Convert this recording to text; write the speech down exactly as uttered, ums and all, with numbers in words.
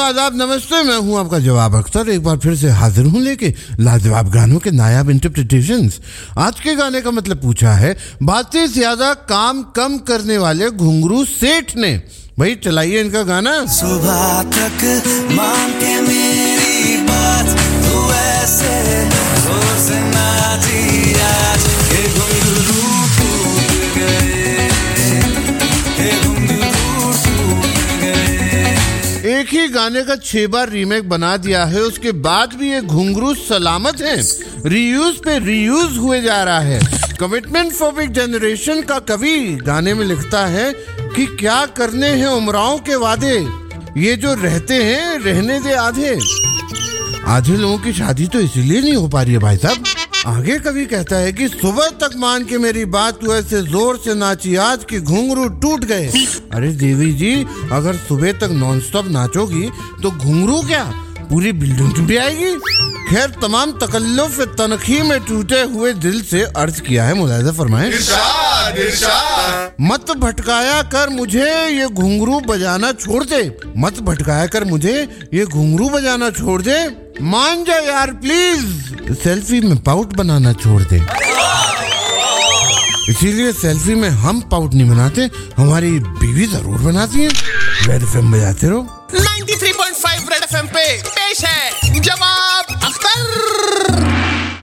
आदाब, नमस्ते। मैं हूं आपका जवाब अख्तर, एक बार फिर से हाजिर हूं लेके लाजवाब गानों के नायाब इंटरप्रिटेशंस। आज के गाने का मतलब पूछा है बातें ज्यादा काम कम करने वाले घुंघरू सेठ ने। भाई चलाइए इनका गाना। सुबह तक मान के मेरी बात तू ऐसे जोर से नाची आज के घुंघरू टूट गए, के घुंघरू टूट गए। एक ही गाने का छह बार रीमेक बना दिया है, उसके बाद भी ये घुंघरू सलामत है। रीयूज पे रीयूज हुए जा रहा है। कमिटमेंट फोबिक जनरेशन का कवि गाने में लिखता है कि क्या करने हैं उमराओं के वादे, ये जो रहते हैं रहने दे आधे। आधे लोगों की शादी तो इसीलिए नहीं हो पा रही है भाई साहब। आगे कवि कहता है कि सुबह तक मान के मेरी बात तू ऐसे जोर से नाची आज कि घुंघरू टूट गए। अरे देवी जी, अगर सुबह तक नॉनस्टॉप नाचोगी तो घुंघरू क्या पूरी बिल्डिंग टूट जाएगी। खैर, तमाम तकल्लुफ तनखी में टूटे हुए दिल से अर्ज किया है, मुलाहिजा फरमाएं। इरशाद, इरशाद। मत भटकाया कर मुझे ये घुंघरू बजाना छोड़ दे, मत भटकाया कर मुझे ये घुंघरू बजाना छोड़ दे। मान जा यार प्लीज, सेल्फी में पाउट बनाना छोड़ दे। इसीलिए सेल्फी में हम पाउट नहीं बनाते, हमारी बीवी जरूर बनाती है। रेड एफएम बजाते रहो। तिरानवे पॉइंट पाँच रेड एफएम पे पेश है जवाब अख्तर।